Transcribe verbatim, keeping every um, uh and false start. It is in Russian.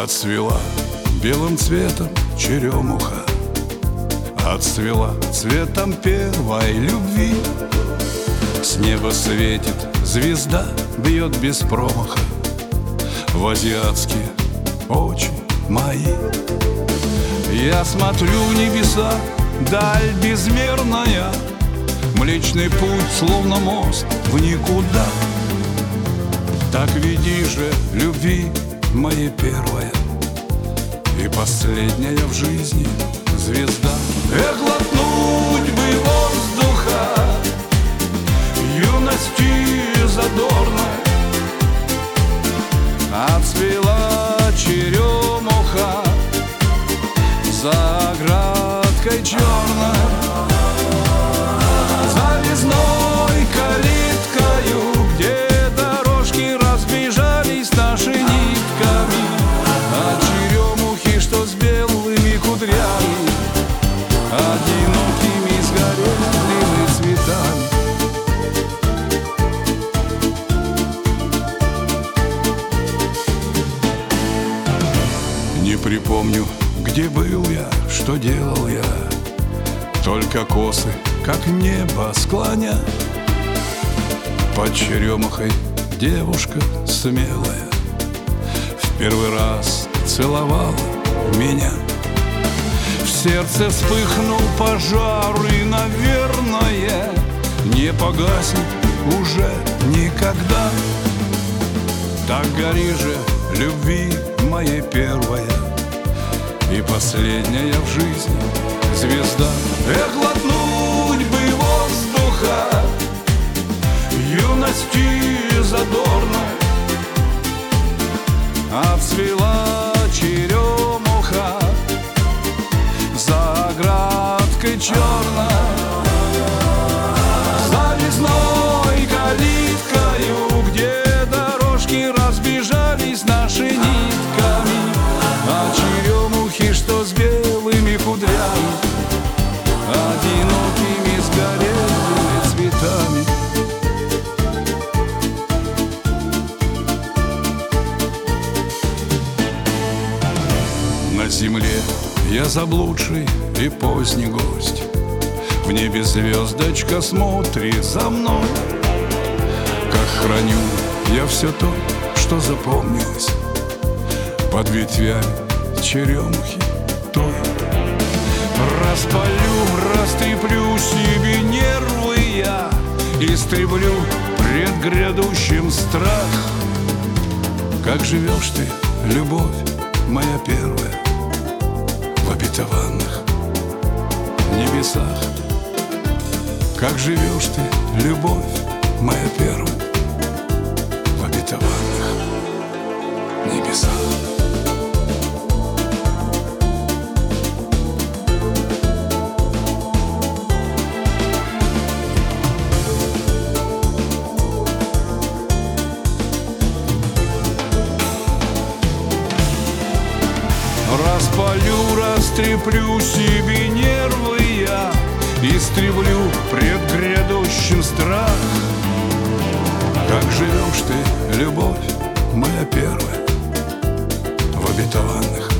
Отцвела белым цветом черемуха, отцвела цветом первой любви. С неба светит звезда, бьет без промаха в азиатские очи мои. Я смотрю в небеса, даль безмерная, Млечный путь, словно мост в никуда. Так веди же любви моей первая и последняя в жизни звезда. Эх, глотнуть бы воздуха юности задорной, отцвела черемуха за оградкой черной, за весной калиткою, где дорожки разбежались наши нитками, а черемухи, что с белыми кудрями, одинокими сгорелыми цветами. Не припомню, где был я, что делал я, только косы, как небо склоня. Под черемухой девушка смелая в первый раз целовала меня. В сердце вспыхнул пожар, и, наверное, не погаснет уже никогда. Так гори же любви моей первая и последняя в жизни звезда. Эх, глотнуть бы воздуха юности задорной, отцвела черемуха за оградкой черной, за весной калиткою, где дорожки разбежались наши нитками, а черемухи, что с белыми кудрями, одинокими сгорелыми цветами. На земле я заблудший и поздний гость, в небе звездочка смотрит за мной. Как храню я все то, что запомнилось под ветвями черемухи той. Распалю, растреплю себе нервы я, истреблю пред грядущим страх. Как живешь ты, любовь моя первая, в обетованных небесах? Как живешь ты, любовь моя первая, в обетованных небесах? Распалю, растреплю себе нервы я, истреблю пред грядущим страх. Как живешь ты, любовь моя первая, в обетованных